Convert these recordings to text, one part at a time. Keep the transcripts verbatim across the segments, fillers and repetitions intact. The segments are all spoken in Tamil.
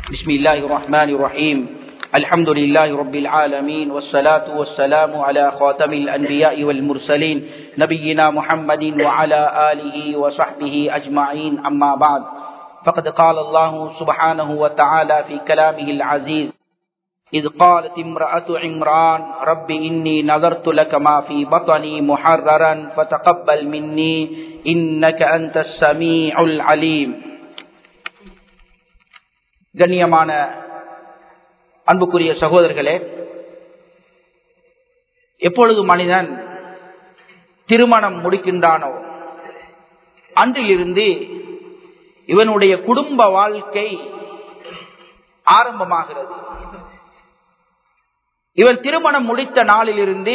بسم الله الرحمن الرحيم الحمد لله رب العالمين والصلاة والسلام على خاتم الأنبياء والمرسلين نبينا محمد وعلى آله وصحبه أجمعين أما بعد فقد قال الله سبحانه وتعالى في كلامه العزيز إذ قالت امرأة عمران رب إني نذرت لك ما في بطني محررا فتقبل مني إنك أنت السميع العليم. கண்ணியமான அன்புக்குரிய சகோதரர்களே, எப்பொழுது மனிதன் திருமணம் முடிக்கின்றானோ அன்றிலிருந்து இவனுடைய குடும்ப வாழ்க்கை ஆரம்பமாகிறது. இவன் திருமணம் முடித்த நாளிலிருந்து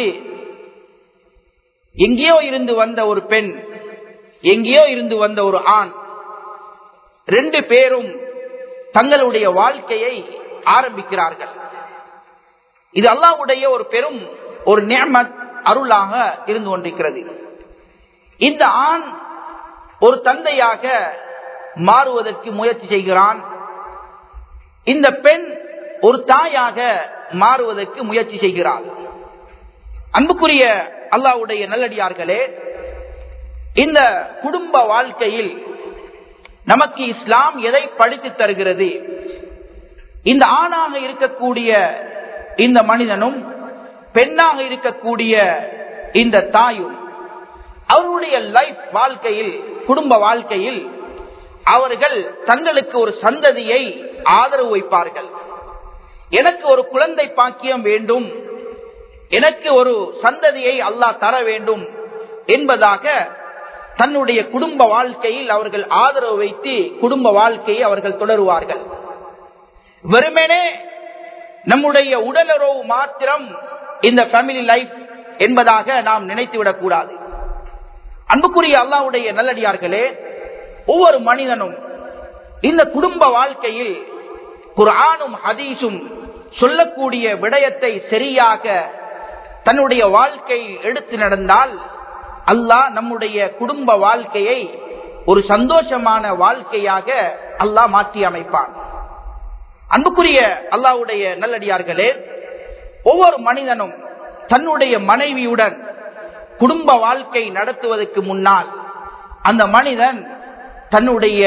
எங்கேயோ இருந்து வந்த ஒரு பெண், எங்கேயோ இருந்து வந்த ஒரு ஆண், ரெண்டு பேரும் தங்களுடைய வாழ்க்கையை ஆரம்பிக்கிறார்கள். இது அல்லாஹ்வுடைய ஒரு பெரும் ஒரு நிஅமத், அருளாக இருந்து கொண்டிருக்கிறது. இந்த ஆண் ஒரு தந்தையாக மாறுவதற்கு முயற்சி செய்கிறான், இந்த பெண் ஒரு தாயாக மாறுவதற்கு முயற்சி செய்கிறாள். அன்புக்குரிய அல்லாஹ்வுடைய நல்லடியார்களே, இந்த குடும்ப வாழ்க்கையில் நமக்கு இஸ்லாம் எதை படித்து தருகிறது? இந்த ஆணாக இருக்கக்கூடிய இந்த மனிதனும் பெண்ணாக இருக்கக்கூடிய இந்த தாயும் அவருடைய லைஃப் வாழ்க்கையில், குடும்ப வாழ்க்கையில் அவர்கள் தங்களுக்கு ஒரு சந்ததியை ஆதரவு வைப்பார்கள். எனக்கு ஒரு குழந்தை பாக்கியம் வேண்டும், எனக்கு ஒரு சந்ததியை அல்லாஹ் தர வேண்டும் என்பதாக தன்னுடைய குடும்ப வாழ்க்கையில் அவர்கள் ஆதரவு வைத்து குடும்ப வாழ்க்கையை அவர்கள் தொடருவார்கள். வெறுமனே நம்முடைய உடலுறவு மாத்திரம் இந்த ஃபேமிலி லைஃப் என்பதாக நாம் நினைத்து விடக்கூடாது. அன்புக்குரிய அல்லாஹ்வுடைய நல்லடியார்களே, ஒவ்வொரு மனிதனும் இந்த குடும்ப வாழ்க்கையில் குர்ஆனும் ஹதீஸும் சொல்லக்கூடிய விடயத்தை சரியாக தன்னுடைய வாழ்க்கையில் எடுத்து நடந்தால் அல்லாஹ் நம்முடைய குடும்ப வாழ்க்கையை ஒரு சந்தோஷமான வாழ்க்கையாக அல்லாஹ் மாற்றி அமைப்பான். அன்புக்குரிய அல்லாஹ்வுடைய நல்லடியார்களே, ஒவ்வொரு மனிதனும் தன்னுடைய மனைவியுடன் குடும்ப வாழ்க்கை நடத்துவதற்கு முன்னால் அந்த மனிதன் தன்னுடைய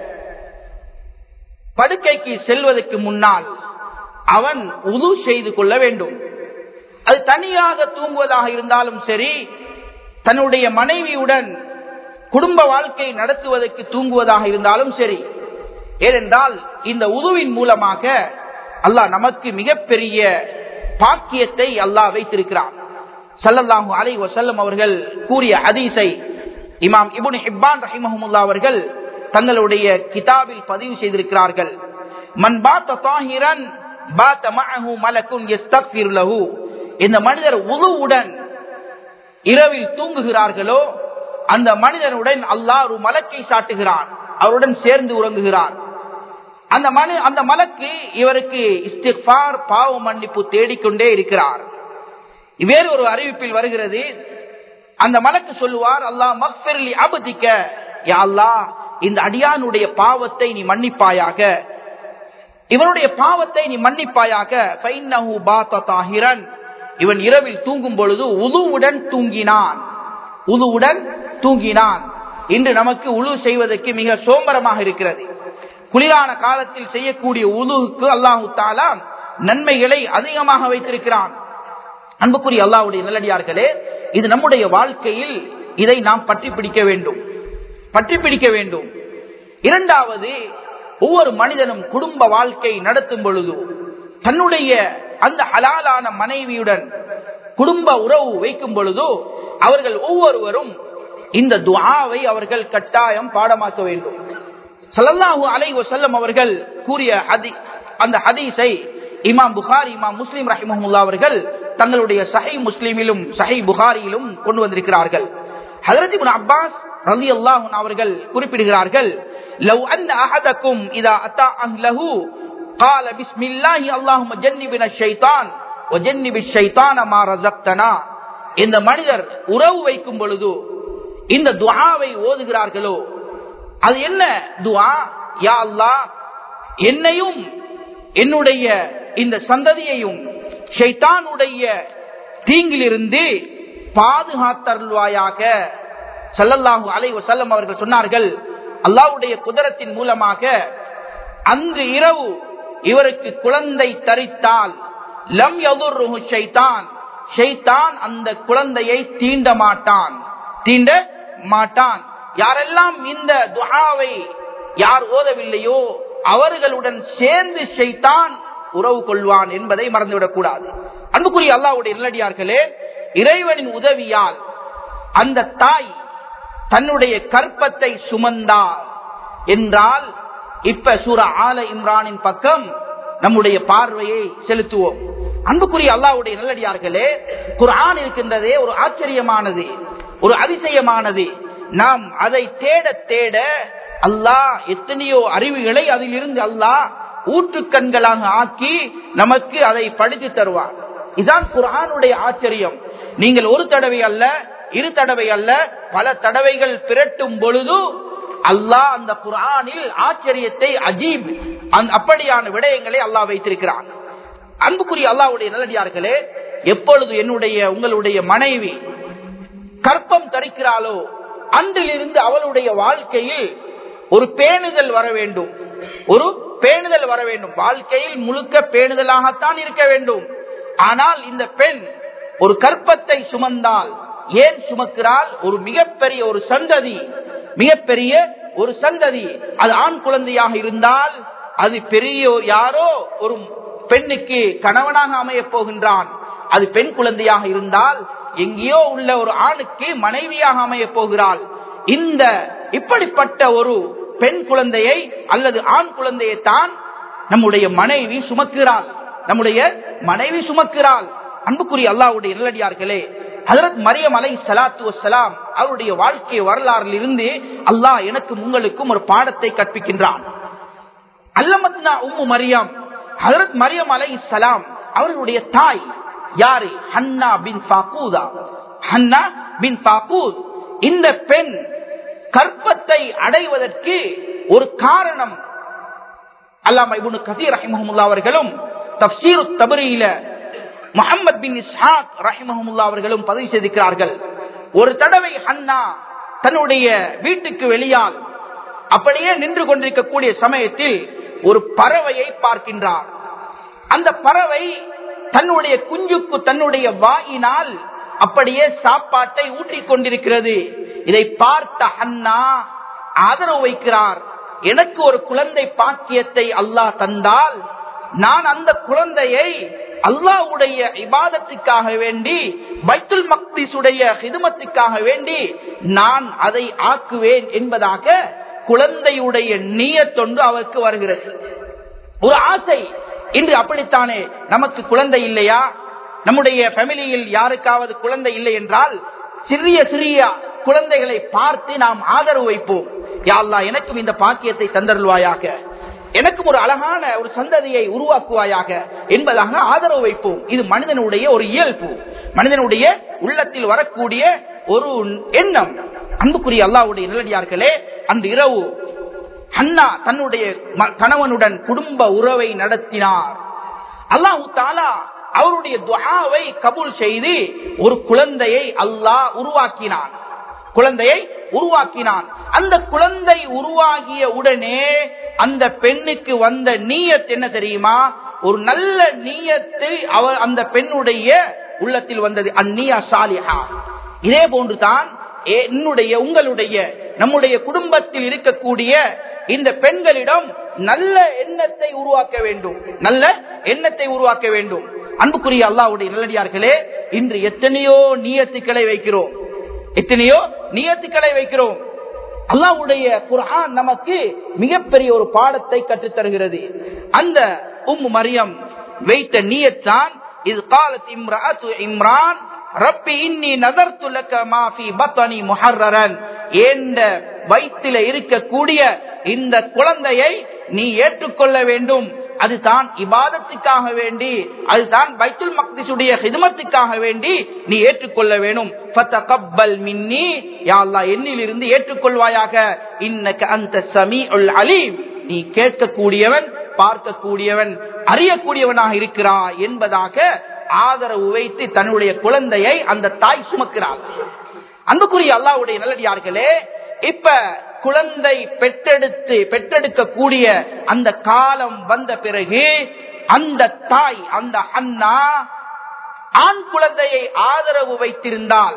படுக்கைக்கு செல்வதற்கு முன்னால் அவன் உது செய்து கொள்ள வேண்டும். அது தனியாக தூங்குவதாக இருந்தாலும் சரி, தன்னுடைய மனைவியுடன் குடும்ப வாழ்க்கை நடத்துவதற்கு தூங்குவதாக இருந்தாலும் சரி. ஏனென்றால் இந்த உதுவின் மூலமாக அல்லாஹ் நமக்கு மிகப்பெரிய பாக்கியத்தை அல்லாஹ் வைத்திருக்கிறான். ஸல்லல்லாஹு அலைஹி வஸல்லம் அவர்கள் கூறிய ஹதீஸை இமாம் இப்னு ஹிப்பான் ரஹிமஹுல்லாஹ் அவர்கள் தங்களுடைய கிதாபில் பதிவு செய்திருக்கிறார்கள். மன் பாத தாஹிரன் பாத மஅஹு மலக்குன் யஸ்தக்ஃபிர் லஹு. இந்த மனிதர் உதுவுடன் இரவில் தூங்குகிறார்களோ அந்த மனிதனுடன் அல்லாஹ் ஒரு மலக்கை சாட்டுகிறான், அவருடன் சேர்ந்து உறங்குகிறான். அந்த மனி அந்த மலக்கு இவருக்கு இஸ்திக்ஃபார், பாவ மன்னிப்பு தேடிக்கொண்டே இருக்கிறார். வேறு ஒரு அறிவிப்பில் வருகிறது, அந்த மலக்கு சொல்லுவார், அல்லாஹ் மக்ஃபிர்லி அப்திக, யா அல்லாஹ் இந்த அடியானுடைய பாவத்தை நீ மன்னிப்பாயாக, இவனுடைய பாவத்தை நீ மன்னிப்பாயாக. ஃபைன்னஹு பாத தாஹிரன், இவன் இரவில் தூங்கும் பொழுது உதுவுடன் தூங்கினான், உதுவுடன் தூங்கினான். இன்று நமக்கு உழு செய்வதற்கு மிக சோம்பரமாக இருக்கிறது. குளிரான காலத்தில் செய்யக்கூடிய உதுவுக்கு அல்லாஹு தஆலா நன்மைகளை அதிகமாக வைத்திருக்கிறான். அன்புக்குரிய அல்லாஹ்வுடைய நல்லடியார்களே, இது நம்முடைய வாழ்க்கையில் இதை நாம் பற்றி பிடிக்க வேண்டும், பற்றி பிடிக்க வேண்டும். இரண்டாவது, ஒவ்வொரு மனிதனும் குடும்ப வாழ்க்கை நடத்தும் பொழுது தன்னுடைய அந்த ஹலாலான மனைவியுடன் குடும்ப உறவு வைக்கும் பொழுது அவர்கள் ஒவ்வொருவரும் இந்த துஆவை அவர்கள் கட்டாயம் பாடமாக்க வேண்டும். ஸல்லல்லாஹு அலைஹி வஸல்லம் அவர்கள் கூறிய அந்த ஹதீஸை இமாம் புகாரி, இமாம் முஸ்லிம் ரஹிமஹுல்லாஹ் அவர்கள் தங்களுடைய சஹீஹ் முஸ்லிமிலும் சஹீஹ் புகாரியிலும் கொண்டு வந்திருக்கிறார்கள். ஹஜ்ரத் இப்னு அப்பாஸ் ரலியல்லாஹு அன்ஹு அவர்கள் குறிப்பிடுகிறார்கள், லவ் அன்ன அஹதக்கும் இதா அத்தா அஹ்லஹு قال بسم الله اللهم جنبنا الشيطان وجنب الشيطان ما رزقتنا. இந்த மனிதர் உறவு வைக்கும் பொழுது இந்த துஆவை ஓதுகிறார்களோ அது என்ன துஆ? யா அல்லாஹ், என்னையும் என்னுடைய இந்த சந்ததியையும் ஷைத்தானுடைய தீங்கிலிருந்து பாதுகாத்தருள்வாயாக. ஸல்லல்லாஹு அலைஹி வஸல்லம் அவர்கள் சொன்னார்கள், அல்லாஹ்வுடைய குதரத்தின் மூலமாக அன்று இரவு இவருக்கு குழந்தை தரித்தால் லம் யதுர்ருஹு ஷைத்தான், ஷைத்தான் அந்த குழந்தையை தீண்ட மாட்டான் தீண்ட மாட்டான். யாரெல்லாம் இந்த துஆவை யார் ஓதவில்லையோ அவர்களுடன் சேர்ந்து ஷைத்தான் உறவு கொள்வான் என்பதை மறந்துவிடக் கூடாது. அன்புக்குரிய அல்லாஹ்வுடைய நல்லடியார்களே, இறைவனின் உதவியால் அந்த தாய் தன்னுடைய கற்பத்தை சுமந்தார் என்றால், இப்ப சூரா ஆல இம்ரானின் பக்கம் நம்முடைய பார்வையை செலுத்துவோம். அன்புக்குரிய அல்லாஹ்வுடைய நல்லடியார்களே, குர்ஆன் இருக்கின்றதே ஒரு ஆச்சரியமானது, ஒரு அதிசயமானது. நாம் அதை தேட தேட அல்லாஹ் எத்தனையோ அறிவுகளை அதிலிருந்து அல்லாஹ் ஊற்றுக்கண்களாக ஆக்கி நமக்கு அதை படித்து தருவார். இதுதான் குர்ஆனுடைய ஆச்சரியம். நீங்கள் ஒரு தடவை அல்ல, இரு தடவை அல்ல, பல தடவைகள் பிரட்டும் பொழுது அல்லாஹ் அந்த குர்ஆனில் ஆச்சரியத்தை, அஜீப் அப்படியான விடயங்களை அல்லாஹ் வைத்திருக்கிறான். அன்புக்குரிய அல்லாஹ்வுடைய நல்லடியார்களே, எப்பொழுது என்னுடைய உங்களுடைய மனைவி கற்பம் தரிக்கிறாளோ அன்றிலிருந்து அவளுடைய வாழ்க்கையில் ஒரு பேணுதல் வர வேண்டும், ஒரு பேணுதல் வர வேண்டும். வாழ்க்கையில் முழுக்க பேணுதலாகத்தான் இருக்க வேண்டும். ஆனால் இந்த பெண் ஒரு கற்பத்தை சுமந்தால், ஏன் சுமக்கிறாள்? ஒரு மிகப்பெரிய ஒரு சந்ததி, மிகப்பெரிய ஒரு சந்ததி. அது ஆண் குழந்தையாக இருந்தால் அது பெரிய யாரோ ஒரு பெண்ணுக்கு கணவனாக அமைய போகின்றான். அது பெண் குழந்தையாக இருந்தால் எங்கேயோ உள்ள ஒரு ஆணுக்கு மனைவியாக அமைய போகிறாள். இந்த இப்படிப்பட்ட ஒரு பெண் குழந்தையை அல்லது ஆண் குழந்தையை தான் நம்முடைய மனைவி சுமக்கிறாள், நம்முடைய மனைவி சுமக்கிறாள். அன்புக்குரிய அல்லாஹ்வுடைய நல்லடியார்களே, ஹஜ்ரத் மரியம் அலைஹிஸ்ஸலாத்து வஸ்ஸலாம் அவருடைய வாழ்க்கை வரலாறில் இருந்து அல்லாஹ் எனக்கும் உங்களுக்கும் ஒரு பாடத்தை கற்பிக்கின்றான். அல்லமத்னா உம்மு மரியம், ஹஜ்ரத் மரியம் அலைஹிஸ்ஸலாம் அவர்களுடைய தாய் யாரு? Hannah bin Faqudha. Hannah bin Faqudh. இந்த பெண் கற்பத்தை அடைவதற்கு ஒரு காரணம் அல்லாமா இப்னு கஸீர் ரஹிமஹுல்லாஹ் அவர்களும் தஃப்சீர் தபரியில முஹம்மத் பின் இஸ்ஹாக் ரஹிமஹுல்லாஹ் அவர்களும் பதிவு செய்திருக்கிறார்கள். ஒரு தடவை ஹன்னா தன்னுடைய வீட்டுக்கு வெளியால் அப்படியே நின்று கொண்டிருக்கக்கூடிய சமயத்தில் ஒரு பறவையை பார்க்கின்றார். அந்த பறவை தன்னுடைய குஞ்சுக்கு தன்னுடைய வாயினால் அப்படியே சாப்பாட்டை ஊட்டிக் கொண்டிருக்கிறது. இதை பார்த்த ஹன்னா ஆதரவு வைக்கிறார். எனக்கு ஒரு குழந்தை பாக்கியத்தை அல்லாஹ் தந்தால் நான் அந்த குழந்தையை அல்லாஹ்வுடைய இபாதத்துக்காக வேண்டி, பைத்துல் மக்திஸுடைய ஹிதுமத்துக்காக வேண்டி நான் அதை ஆக்குவேன் என்பதாக குழந்தையுடைய நியத்தொன்று அவருக்கு வருகிறது. ஒரு ஆசை. இன்று அப்படித்தானே, நமக்கு குழந்தை இல்லையா, நம்முடைய ஃபேமிலியில் யாருக்காவது குழந்தை இல்லை என்றால் சிறிய சிறிய குழந்தைகளை பார்த்து நாம் ஆதரவு வைப்போம். யா அல்லாஹ் எனக்கும் இந்த பாக்கியத்தை தந்தருள்வாயாக, எனக்கும் ஒரு அழகான ஒரு சந்ததியை உருவாக்குவாயாக என்பதாக ஆதரவு வைப்போம். இது மனிதனுடைய ஒரு இயல்பு, மனிதனுடைய உள்ளத்தில் வரக்கூடிய ஒரு எண்ணம். அன்புக்குரிய அல்லாஹ்வுடைய நல்லடியார்களே, அந்த இரவு ஹன்னா தன்னுடைய கணவனுடன் குடும்ப உறவை நடத்தினார். அல்லாஹ் தஆலா அவருடைய துஆவை கபூல் செய்து ஒரு குழந்தையை அல்லாஹ் உருவாக்கினான். குழந்தையை உருவாக்கினான். அந்த குழந்தை உருவாகிய உடனே அந்த பெண்ணுக்கு வந்த நியத் என்ன தெரியுமா? ஒரு நல்ல நியத்து அவர் அந்த பெண்ணுடைய உள்ளத்தில் வந்தது. அந்நியா சாலிஹா. இதே போன்றுதான் என்னுடைய உங்களுடைய நம்முடைய குடும்பத்தில் இருக்கக்கூடிய இந்த பெண்களிடம் நல்ல எண்ணத்தை உருவாக்க வேண்டும், நல்ல எண்ணத்தை உருவாக்க வேண்டும். அன்புக்குரிய அல்லாஹ்வுடைய நல்லடியார்களே, இன்று எத்தனையோ நியத்துக்களை வைக்கிறோம், எத்தனையோ நியத்துக்களை வைக்கிறோம். அல்லாஹ்வுடைய குர்ஆன் நமக்கு மிகப்பெரிய ஒரு பாடத்தை கற்றுத் தருகிறது. அந்த உம்மு மரியம் வைத்த நியத் தான், இஸ் காலத் இம்ராஅத்து இம்ரான் ரப்பி இன்னி நதர்து லக மா ஃபீ பத்னி முஹர்ரரன். என்ற வயிற்றில இருக்கக்கூடிய இந்த குழந்தையை நீ ஏற்றுக்கொள்ள வேண்டும். அதுதான் இபாதத்துக்காக வேண்டி, அதுதான் பைத்துல் மக்திஸுடைய ஹிதுமத்துக்காக வேண்டி நீ ஏற்றுக்கொள்ள வேண்டும். ஃபதகப்பல் மின்னி, யா அல்லாஹ் என்னிலிருந்து ஏற்றுக்கொள்வாயாக. இன்னக அன்த ஸமீஉல் அலீம், நீ கேட்கக்கூடியவன், பார்க்கக்கூடியவன், அறியக்கூடியவனாக இருக்கிறார் என்பதாக ஆதரவு வைத்து தன்னுடைய குழந்தையை அந்த தாய் சுமக்கிறாள். அன்புக்குரிய அல்லாஹ்வுடைய நல்லடியார்களே, இப்ப குழந்தை பெற்றெடுத்து பெற்றெடுக்க கூடிய அந்த காலம் வந்த பிறகு அந்த தாய், அந்த அண்ணா ஆண் குழந்தையை ஆதரவு வைத்திருந்தால்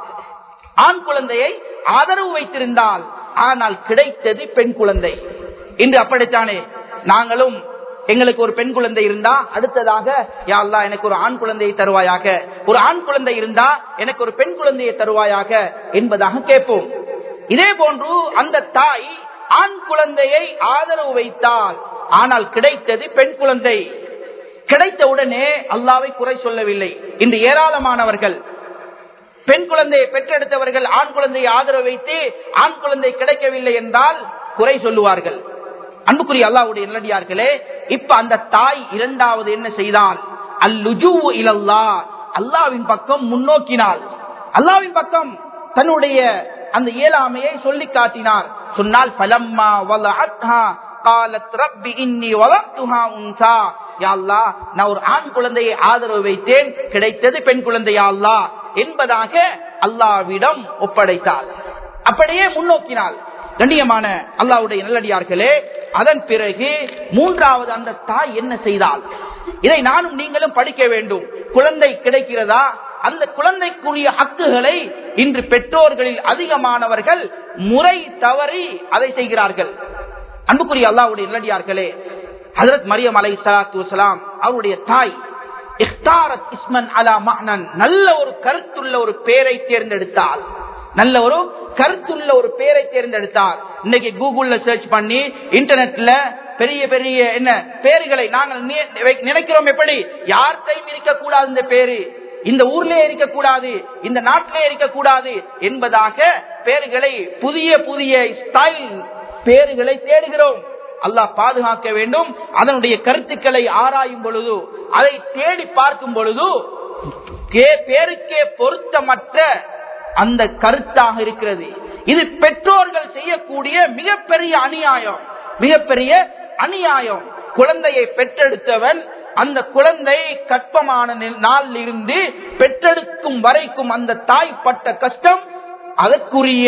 ஆண் குழந்தையை ஆதரவு வைத்திருந்தால் ஆனால் கிடைத்தது பெண் குழந்தை. இன்று அப்படித்தானே, நாங்களும் எங்களுக்கு ஒரு பெண் குழந்தை இருந்தா அடுத்ததாக யா அல்லாஹ் எனக்கு ஒரு ஆண் குழந்தையை தருவாயாக, ஒரு ஆண் குழந்தை இருந்தா எனக்கு ஒரு பெண் குழந்தையை தருவாயாக என்பதாக கேட்போம். இதே போன்று அந்த தாய் ஆண் குழந்தையை ஆதரவு வைத்தால் ஆனால் கிடைத்தது பெண் குழந்தை. கிடைத்த உடனே அல்லாஹ்வை குறை சொல்லவில்லை. இன்று ஏராளமானவர்கள் பெண் குழந்தையை பெற்றெடுத்தவர்கள் ஆண் குழந்தையை ஆதரவு வைத்து ஆண் குழந்தை கிடைக்கவில்லை என்றால் குறை சொல்லுவார்கள். அன்புக்குரிய அல்லாஹ்வுடைய நல்லடியார்களே, இப்ப அந்த தாய் இரண்டாவது என்ன செய்தால், அல்லுஜூ இலல்லாஹ், அல்லாஹ்வின் பக்கம் முன்னோக்கினாள். அல்லாஹ்வின் பக்கம் தன்னுடைய அந்த இயலாமையை சொல்லி காட்டினார். சொன்னால் ஃபலம்மா வலஅத்ஹா قالت رب اني وضعتها انثى, யா அல்லாஹ் நான் ஒரு ஆண் குழந்தையை ஆதரவு வைத்தேன், கிடைத்தது பெண் குழந்தை யா அல்லாஹ் என்பதாக அல்லாஹ்விடம் ஒப்படைத்தாள். அப்படியே முன்னோக்கினாள். கண்ணியமான அல்லாஹ்வுடைய நல்லடியார்களே, அதன் பிறகு மூன்றாவது அந்த தாய் என்ன செய்தால், இதை நானும் நீங்களும் படிக்க வேண்டும். குழந்தை கிடைக்கிறதா, அந்த குழந்தைக்குரிய ஹக்குகளை இன்று பெற்றோர்களில் அதிகமானவர்கள் முறை தவறி அதை செய்கிறார்கள். அன்புக்குரிய அல்லாஹ்வுடைய நல்லடியார்களே, ஹஜ்ரத் மரியம் அலைஹிஸ்ஸலாத்து வஸலாம் அவருடைய தாய் இக்தாரத் இஸ்மன் அலா மஅனன், நல்ல ஒரு கருத்துள்ள ஒரு பெயரை தேர்ந்தெடுத்தால், நல்ல ஒரு கருத்துள்ள ஒரு பெயரை தேர்ந்தெடுத்தார். இன்னைக்கு கூகுள்ல சர்ச் பண்ணி இன்டர்நெட்ல பெரிய பெரிய என்ன பெயர்களை நாங்கள் நினைக்கிறோம். எப்படி யார்கிட்டையும் இருக்கக்கூடாது இந்த பேரு, இந்த ஊர்லயே இருக்கக்கூடாது, இந்த நாட்டிலே இருக்கக்கூடாது என்பதாக பெயர்களை, புதிய புதிய ஸ்டைல் பெயர்களை தேடுகிறோம். அல்லாஹ் பாதுகாக்க வேண்டும். அதனுடைய கருத்துக்களை ஆராயும் பொழுது, அதை தேடி பார்க்கும் பொழுது பேருக்கே பொருத்தமற்ற அந்த கருத்தாக இருக்கிறது. இது பெற்றோர்கள் செய்யக்கூடிய மிகப்பெரிய அநியாயம், மிகப்பெரிய அநியாயம். குழந்தையை பெற்றெடுத்தவன் அந்த குழந்தை கற்பமான நாளில் இருந்து பெற்றெடுக்கும் வரைக்கும் அந்த தாய் பட்ட கஷ்டம், அதற்குரிய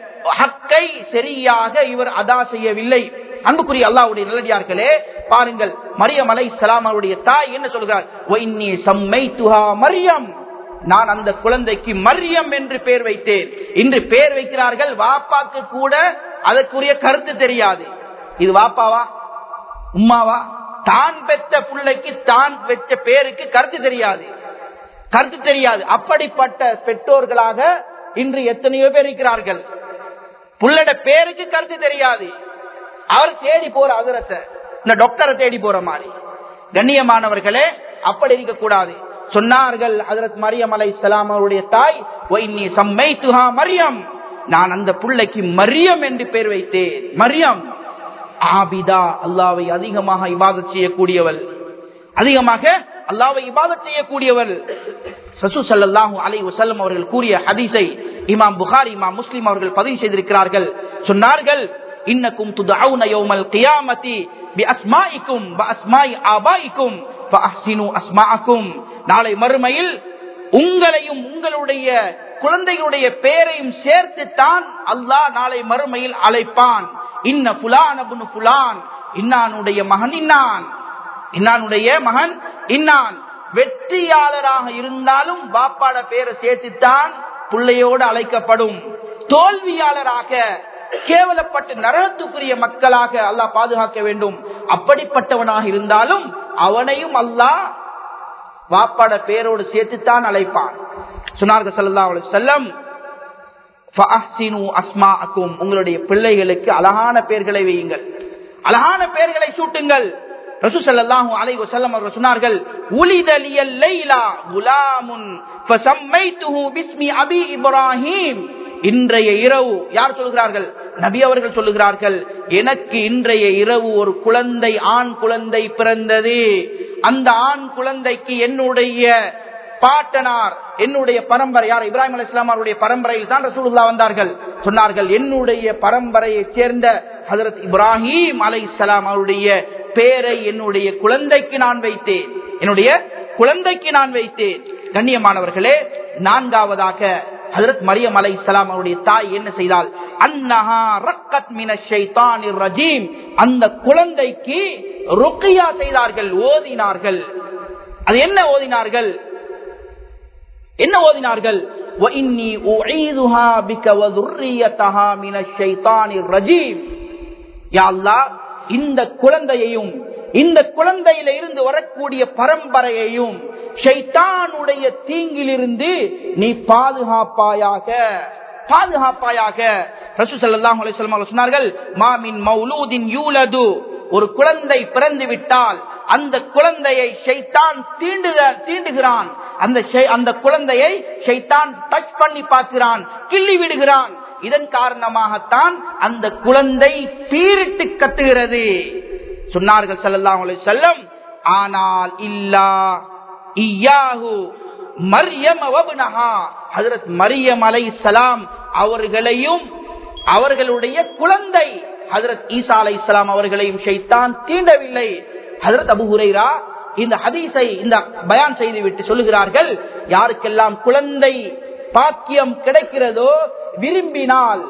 ஹக்கை சரியாக இவர் அதா செய்யவில்லை. அன்புக்குரிய அல்லாஹ்வுடைய நல்லடியார்களே, பாருங்கள், மரியம் அலைஹிஸ்ஸலாம் அவருடைய தாய் என்ன சொல்கிறார், வஇன்னி சம்மைத்துஹா மரியம், நான் அந்த குழந்தைக்கு மரியம் என்று பெயர் வைத்தேன். இன்று பெயர் வைக்கிறார்கள், வாப்பாக்கு கூட அதற்குரிய கருத்து தெரியாது. இது வாப்பாவா உம்மாவா? தான் பெற்ற பிள்ளைக்கு தான் பெற்ற பேருக்கு கருத்து தெரியாது, கருத்து தெரியாது. அப்படிப்பட்ட பெற்றோர்களாக இன்று எத்தனையோ பேர் இருக்கிறார்கள். புள்ளட பேருக்கு கருத்து தெரியாது. அவர் தேடி போற அதிரத்தை, இந்த டாக்டரை தேடி போற மாதிரி. கண்ணியமானவர்களே, அப்படி இருக்க கூடாது. சொன்னார்கள் ஹஜ்ரத் மரியம் அலைஹிஸ்ஸலாம் அவருடைய தாய், வஇன்னி சம்மைத்துஹா மரியம், நான் அந்த புள்ளைக்கு மரியம் என்று பெயர் வைத்தேன். மரியம் ஆபிதா, அல்லாஹ்வை அதிகமாக இபாதத் செய்யக்கூடியவள், அதிகமாக அல்லாஹ்வை இபாதத் செய்யக்கூடியவள். ரசூல் ஸல்லல்லாஹு அலைஹி வஸல்லம் அவர்கள் கூறிய ஹதீஸை இமாம் புகாரி, இமாம் முஸ்லிம் அவர்கள் பதிவு செய்திருக்கிறார்கள். சொன்னார்கள், இன்னக்கும் துதஊன யௌமல் கியாமத்தி பிஅஸ்மாஇக்கும் வஅஸ்மாஇ ஆபாஇக்கும் ஃபஅஹ்சினு அஸ்மாஅக்கும், நாளை மறுமையில் உங்களையும் உங்களுடைய குழந்தைகளுடைய பெயரையும் சேர்த்து தான் அல்லாஹ் நாளை மறுமையில் அழைப்பான். இன்ன புலான் அப்னு புலான், இன்னானுடைய மகன் இன்னான், இன்னானுடைய மகன் இன்னான். வெற்றியாளராக இருந்தாலும் பாப்பாட பெயரை சேர்த்துத்தான் பிள்ளையோடு அழைக்கப்படும். தோல்வியாளராக கேவலப்பட்டு நரகத்துக்குரிய மக்களாக அல்லாஹ் பாதுகாக்க வேண்டும். அப்படிப்பட்டவனாக இருந்தாலும் அவனையும் அல்லாஹ் வாப்பாட பேரோடு சேர்த்துத்தான் அழைப்பான். சொன்னார்கள் ஸல்லல்லாஹு அலைஹி வஸல்லம், ஃபஅஹ்சினு அஸ்மாஅக்கும், உங்களுடைய பிள்ளைகளுக்கு அழகான பெயர்களை வையுங்கள், அழகான பெயர்களை சூட்டுங்கள். ரசூல் ஸல்லல்லாஹு அலைஹி வஸல்லம் அவர்கள் சொன்னார்கள், உலித லியல் லைலா குலாமுன் ஃபஸம்மைதுஹு பிஸ்மி அபி இப்ராஹீம், இன்றைய இரவு, யார் சொல்கிறார்கள்? நபி அவர்கள் சொல்லுகிறார்கள், எனக்கு இன்றைய இரவு ஒரு குழந்தை, ஆண் குழந்தை பிறந்தது. அந்த ஆண் குழந்தைக்கு என்னுடைய பாட்டனார், என்னுடைய பரம்பரை, யார்? இப்ராஹிம் அலைஹிஸ்ஸலாம் அவருடைய பரம்பரையில் தான் ரசூலுல்லாஹ் வந்தார்கள். சொன்னார்கள், என்னுடைய பரம்பரையை சேர்ந்த ஹஜ்ரத் இப்ராஹிம் அலைஹிஸ்ஸலாம் அவருடைய பேரை என்னுடைய குழந்தைக்கு நான் வைத்தேன், என்னுடைய குழந்தைக்கு நான் வைத்தேன். கண்ணியமானவர்களே, நான்காவதாக ஹஜ்ரத் மரியம் அலைஹிஸ்ஸலாம் அவருடைய தாய் என்ன செய்தால், அன்னஹா ரக்கத் மினஷ் ஷைத்தானிர் ரஜீம், அந்த குழந்தைக்கு ருக்யா செய்தார்கள், ஓதினார்கள். அது என்ன ஓதினார்கள்? என்ன ஓதினார்கள்? وَإِنِّي أُعِيذُهَا بِكَ وَذُرِّيَّتَهَا مِنَ الشَّيْطَانِ الرَّجِيمِ. யா அல்லாஹ், இந்த குழந்தையையும் இந்த குழந்தையில இருந்து வரக்கூடிய பரம்பரையையும் ஷைத்தானுடைய தீங்கிலிருந்து நீ பாதுகாப்பாயாக, பாதுகாப்பாயாக. ரசூல் ஸல்லல்லாஹு அலைஹி வஸல்லம் அவர்கள் சொன்னார்கள், மா மின் மௌலூதின் யூலது, ஒரு குழந்தை பிறந்து விட்டால் அந்த குழந்தையை ஷைத்தான் தீண்டுகிறான், அந்த அந்த குழந்தையை ஷைத்தான் டச் பண்ணி பார்க்கிறான், கிள்ளி விடுகிறான். இதன் காரணமாகத்தான் அந்த குழந்தை பீரிட்டு கத்துகிறது சொன்னார்கள் ஸல்லல்லாஹு அலைஹி வஸல்லம். ஆனால் இல்லா இய்யாஹு மர்யம் வப்னஹா, ஹஜ்ரத் மரியம் அலைஹிஸ்ஸலாம் அவர்களையும் அவர்களுடைய குழந்தை ஹஜ்ரத் ஈசா அலைஹிஸ்ஸலாம் அவர்களையும் ஷைத்தான் தீண்டவில்லை. ஹஜ்ரத் அபூ ஹுரைரா இந்த ஹதீஸை இந்த பயான் செய்து விட்டு சொல்லுகிறார்கள், யாருக்கெல்லாம் குழந்தை பாக்கியம் கிடைக்கிறதோ விரும்பினால்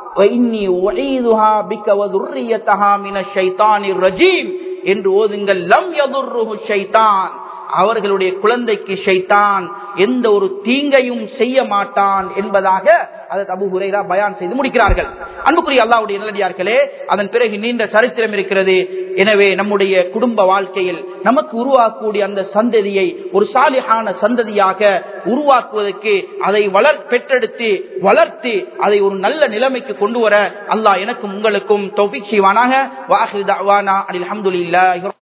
என்று ஓதுங்கள், லம் யதுர்ருஹு ஷைத்தான், அவர்களுடைய குழந்தைக்கு ஷைத்தான் எந்த ஒரு தீங்கையும் செய்ய மாட்டான் என்பதாக ஹஜ்ரத் அபூ ஹுரைரா பயான் செய்து முடிக்கிறார்கள். அன்புக்குரிய அல்லாஹ்வுடைய நல்லடியார்களே, அதன் பிறகு நீண்ட சரித்திரம் இருக்கிறது. எனவே நம்முடைய குடும்ப வாழ்க்கையில் நமக்கு உருவாக்கக்கூடிய அந்த சந்ததியை ஒரு சாலிஹான சந்ததியாக உருவாக்குவதற்கு, அதை வளர் பெற்றெடுத்து வளர்த்து அதை ஒரு நல்ல நிலைமைக்கு கொண்டு வர அல்லாஹ் எனக்கும் உங்களுக்கும் தௌஃபீக் செய்வானாக. வ ஆகிரு தஅவானா அல்ஹம்துலில்லாஹி.